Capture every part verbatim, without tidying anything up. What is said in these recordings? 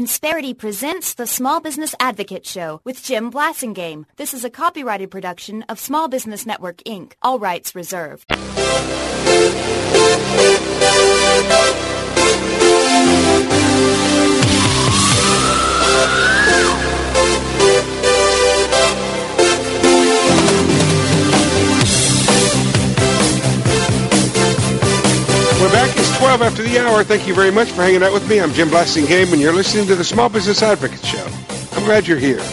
Insperity presents the Small Business Advocate Show with Jim Blasingame. This is a copyrighted production of Small Business Network, Incorporated. All rights reserved. We're back. It's twelve after the hour. Thank you very much for hanging out with me. I'm Jim Blasingame, and you're listening to the Small Business Advocate Show. I'm glad you're here.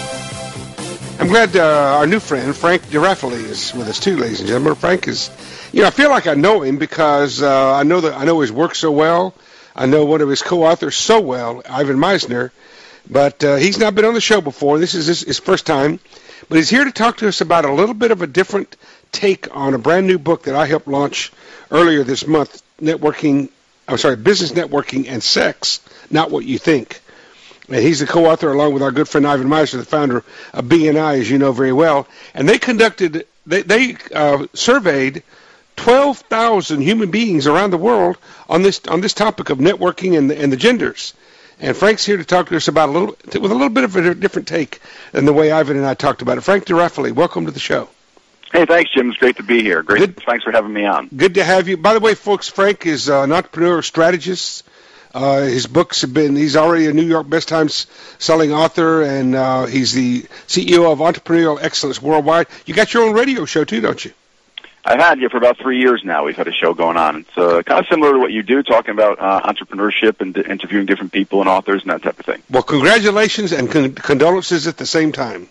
I'm glad uh, our new friend, Frank DiRaffaele, is with us too, ladies and gentlemen. Frank is, you know, I feel like I know him because uh, I know that I know his work so well. I know one of his co-authors so well, Ivan Misner, but uh, he's not been on the show before. This is his, his first time, but he's here to talk to us about a little bit of a different take on a brand new book that I helped launch earlier this month. Networking, I'm sorry, Business Networking and Sex, Not What You Think. And he's the co-author along with our good friend Ivan Misner, the founder of B N I, as you know very well. And they conducted, they, they uh, surveyed twelve thousand human beings around the world on this on this topic of networking and the, and the genders. And Frank's here to talk to us about a little, with a little bit of a different take than the way Ivan and I talked about it. Frank DiRaffaele, welcome to the show. Hey, thanks, Jim. It's great to be here. Great. Good. Thanks for having me on. Good to have you. By the way, folks, Frank is uh, an entrepreneur strategist. Uh, his books have been, he's already a New York Best Times selling author, and uh, he's the C E O of Entrepreneurial Excellence Worldwide. You got your own radio show, too, don't you? I've had you for about three years now. We've had a show going on. It's uh, kind of similar to what you do, talking about uh, entrepreneurship and d- interviewing different people and authors and that type of thing. Well, congratulations and con- condolences at the same time.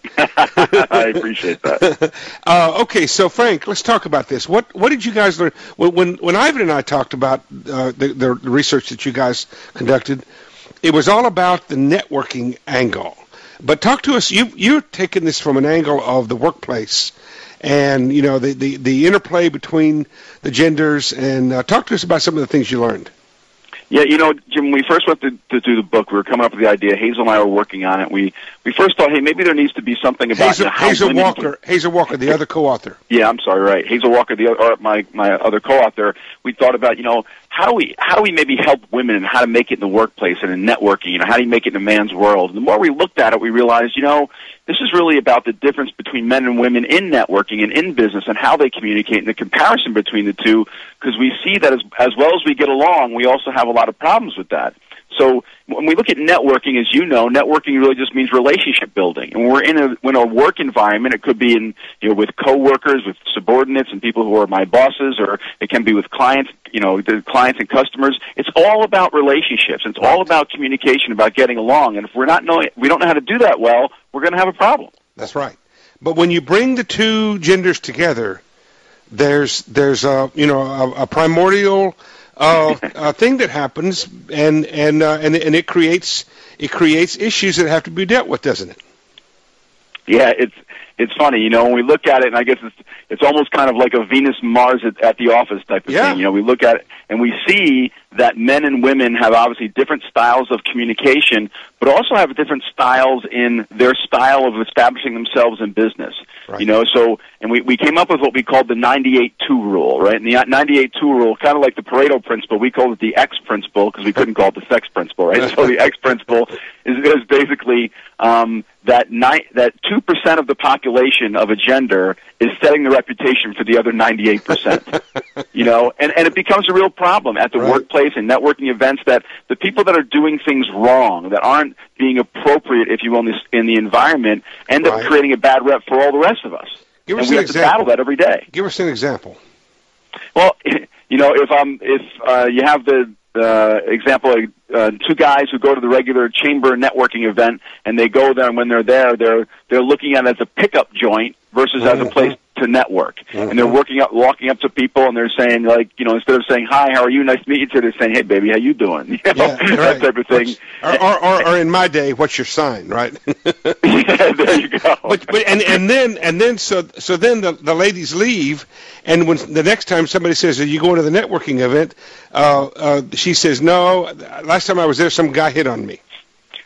I appreciate that. uh, okay, so Frank, let's talk about this. What what did you guys learn when when, when Ivan and I talked about uh, the, the research that you guys conducted? It was all about the networking angle. But talk to us. You you're taking this from an angle of the workplace. And, you know, the, the, the interplay between the genders, and uh, talk to us about some of the things you learned. Yeah, you know, Jim, when we first went to, to do the book, we were coming up with the idea. Hazel and I were working on it. We we first thought, hey, maybe there needs to be something about Hazel, you know, how Hazel women Walker, can... Hazel Walker, the other co-author. Yeah, I'm sorry, right. Hazel Walker, the other, or my, my other co-author, we thought about, you know, how do we how do we maybe help women and how to make it in the workplace and in networking, you know, how do you make it in a man's world? And the more we looked at it, we realized, you know, this is really about the difference between men and women in networking and in business and how they communicate and the comparison between the two, because we see that as, as well as we get along, we also have a lot of problems with that. So when we look at networking, as you know, networking really just means relationship building. And when we're in a, in a work environment, it could be in, you know, with coworkers, with subordinates and people who are my bosses, or it can be with clients, you know, the clients and customers. It's all about relationships. It's all about communication, about getting along. And if we're not knowing, we don't know how to do that well, we're going to have a problem. That's right. But when you bring the two genders together, there's there's a you know a, a primordial uh, a thing that happens, and and uh, and and it creates it creates issues that have to be dealt with, doesn't it? Yeah, it's it's funny, you know, when we look at it, and I guess it's it's almost kind of like a Venus Mars at, at the office type of yeah. thing. You know, we look at it and we see that men and women have obviously different styles of communication, but also have different styles in their style of establishing themselves in business. Right. You know, so and we we came up with what we called the ninety-eight two rule, right? And the ninety-eight two rule, kind of like the Pareto principle, we called it the X principle because we couldn't call it the sex principle, right? So the X principle is, is basically um, that ni- that two percent of the population of a gender is setting the reputation for the other ninety-eight percent. You know, and, and it becomes a real problem at the right. workplace and networking events that the people that are doing things wrong, that aren't being appropriate, if you will, in, this, in the environment, end right. up creating a bad rep for all the rest of us. Give and us we an have example. to battle that every day. Give us an example. Well, you know, if um if uh, you have the uh, example of uh, two guys who go to the regular chamber networking event, and they go there, and when they're there, they're they're looking at it as a pickup joint versus mm-hmm. as a place to network. Mm-hmm. And they're working up, walking up to people, and they're saying, like, you know, instead of saying, hi, how are you, nice to meet you today, they're saying, hey, baby, how you doing? You know, yeah, that right. type of thing. Or, or, or, or in my day, what's your sign, right? Yeah, there you go. But, but and, and then and then so so then the, the ladies leave, and when the next time somebody says, are you going to the networking event, uh, uh, she says, no, last time I was there, some guy hit on me.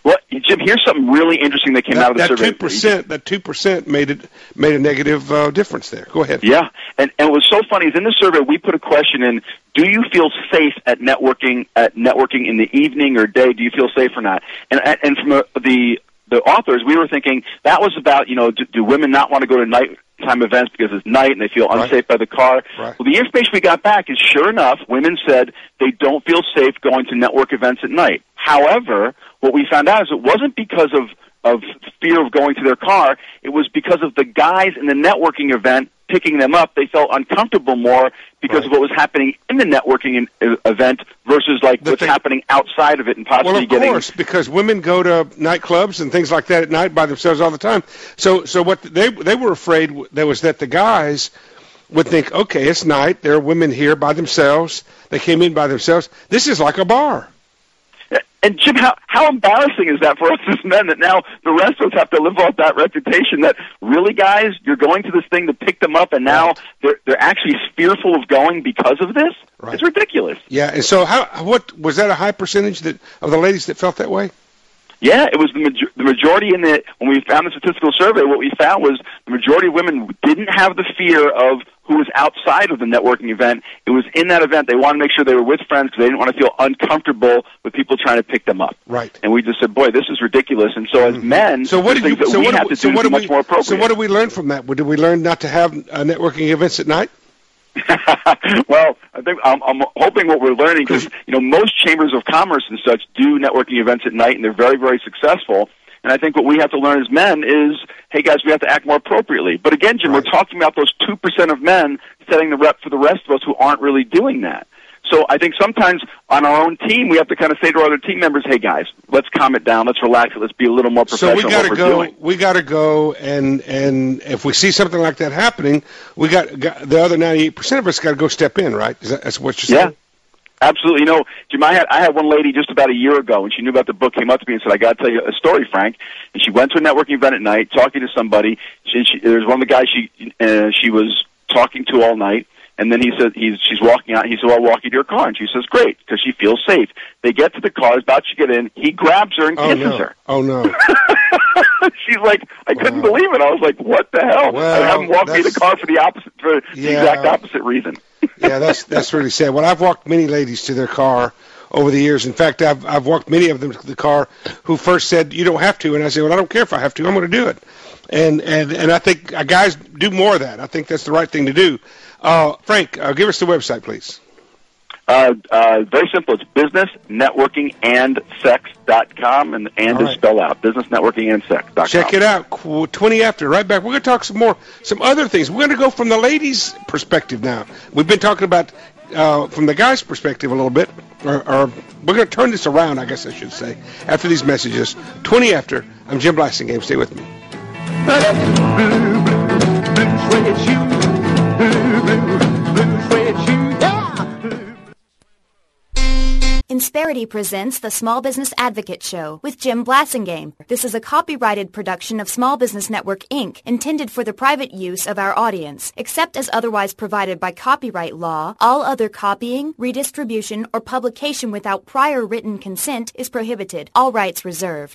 Well, Jim, here's something really interesting that came that, out of the that survey. two percent, that two percent made it made a negative uh, difference there. Go ahead. Yeah, and and what's so funny is in the survey we put a question in: do you feel safe at networking at networking in the evening or day? Do you feel safe or not? And and from the the, the authors, we were thinking that was about you know do, do women not want to go to nighttime events because it's night and they feel unsafe right. by the car? Right. Well, the information we got back is sure enough, women said they don't feel safe going to network events at night. However, what we found out is it wasn't because of, of fear of going to their car. It was because of the guys in the networking event picking them up. They felt uncomfortable more because right. of what was happening in the networking in, uh, event versus like the what's thing, happening outside of it and possibly well, of getting... Well, of course, because women go to nightclubs and things like that at night by themselves all the time. So so what they they were afraid there was that the guys would think, okay, it's night. There are women here by themselves. They came in by themselves. This is like a bar. And, Jim, how, how embarrassing is that for us as men that now the rest of us have to live off that reputation that, really, guys, you're going to this thing to pick them up, and now right. they're, they're actually fearful of going because of this? Right. It's ridiculous. Yeah, and so how? What was that a high percentage that of the ladies that felt that way? Yeah, it was the, major- the majority in the, when we found the statistical survey, what we found was the majority of women didn't have the fear of who was outside of the networking event. It was in that event. They wanted to make sure they were with friends because they didn't want to feel uncomfortable with people trying to pick them up. Right. And we just said, boy, this is ridiculous. And so as men, so what did you, so we what have we, to so do what is much we, more appropriate. So what did we learn from that? Did we learn not to have uh, networking events at night? Well, I think I'm, I'm hoping what we're learning, because you know most chambers of commerce and such do networking events at night, and they're very, very successful. And I think what we have to learn as men is, hey guys, we have to act more appropriately. But again, Jim, right. we're talking about those two percent of men setting the rep for the rest of us who aren't really doing that. So I think sometimes on our own team, we have to kind of say to our other team members, hey guys, let's calm it down, let's relax it, let's be a little more professional. So we got to go. Doing. We got to go, and and if we see something like that happening, we got, got the other ninety-eight percent of us got to go step in, right? Is that, that's what you're saying? Yeah. Absolutely. You know, Jim, I had, I had one lady just about a year ago, and she knew about the book, came up to me and said, I got to tell you a story, Frank. And she went to a networking event at night, talking to somebody. She, she, there's one of the guys she uh, she was talking to all night, and then he said, he's, she's walking out. He said, well, I'll walk you to your car. And she says, great, because she feels safe. They get to the car, about to get in. He grabs her and oh, kisses no. her. Oh, no. She's like, I wow. couldn't believe it. I was like, what the hell? Well, I haven't walked me to the car for the opposite, for yeah. the exact opposite reason. Yeah, that's that's really sad. Well, I've walked many ladies to their car over the years. In fact, I've I've walked many of them to the car who first said, you don't have to. And I said, well, I don't care if I have to. I'm going to do it. And and, and I think guys do more of that. I think that's the right thing to do. Uh, Frank, uh, give us the website, please. Uh, uh, very simple. It's business networking and sex dot com, and and right. is spelled out. business networking and sex dot com. Check it out. twenty after, right back. We're going to talk some more, some other things. We're going to go from the ladies' perspective now. We've been talking about uh, from the guys' perspective a little bit, or, or we're going to turn this around, I guess I should say, after these messages. twenty after. I'm Jim Blasingame. Stay with me. Insperity presents the Small Business Advocate Show with Jim Blasingame. This is a copyrighted production of Small Business Network, Incorporated, intended for the private use of our audience. Except as otherwise provided by copyright law, all other copying, redistribution, or publication without prior written consent is prohibited. All rights reserved.